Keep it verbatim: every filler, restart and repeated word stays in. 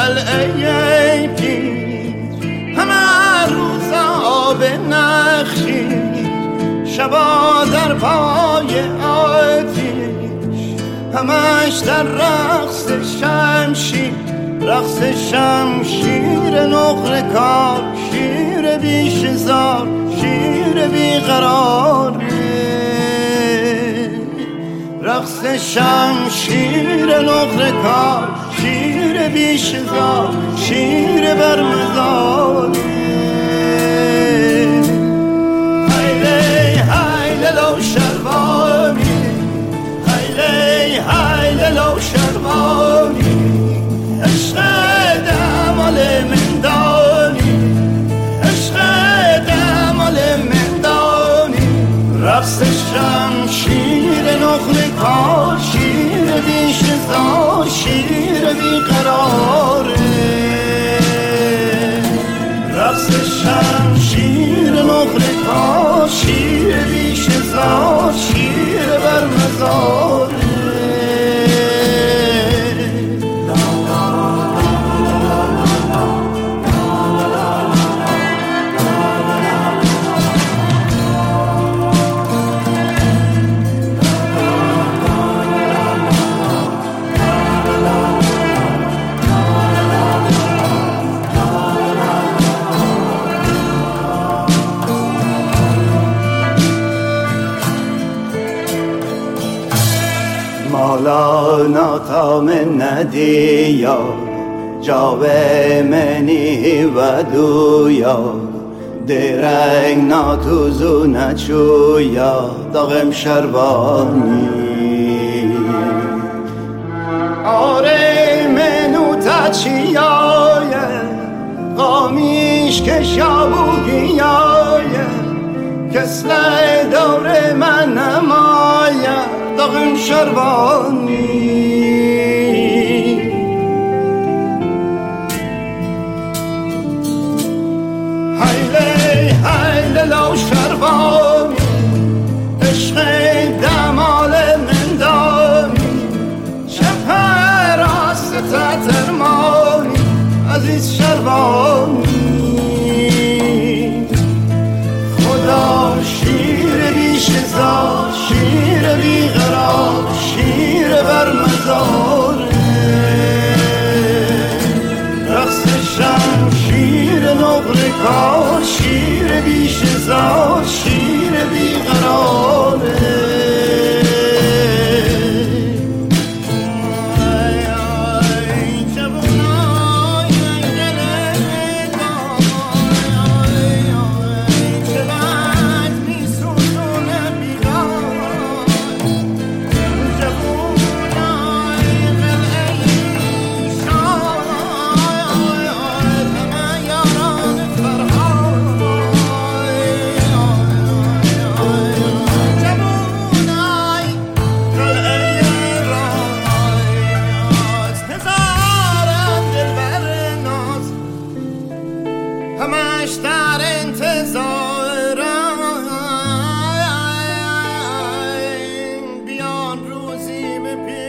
قلعه پیر، همه روز آب نخشید، شبا در پای آتیش، همش در رقص شمشیر، رقص شمشیر نقره کار، شیر بیشزار، شیر بیقرار، رقص شمشیر نقره کار، شیر بیشزار، شیر برمزار. هیلی هیلی لو شروانی، هیلی هیلی لو شروانی، عشق دمال مندانی، عشق دمال مندانی، رقص شمشیر نقره کار، شیر بیشزار، شیر بیقراره، رقص شمشیر نقره کار، شیر بیشزار، شیر برمزاره. مولانا تا من ندیا جاوه منی و دویا، درنگ ناتوزو نچویا داغم شروانی، آره منو تا چیایه قامیش کشابو گیایه، کسل دور من نمایه داغم شروانی. هیلی هیلی لو شروانی، عشق دمال مندانی، شب راست ترمانی، عزیز شروانی، خدا شیر بیشزار، شیر بیقرار، شیر برمزاره، رقص شمشیر نقره کار، شیر بیشزار، شیر بیقراره. همش در انتظارم بیان روزی به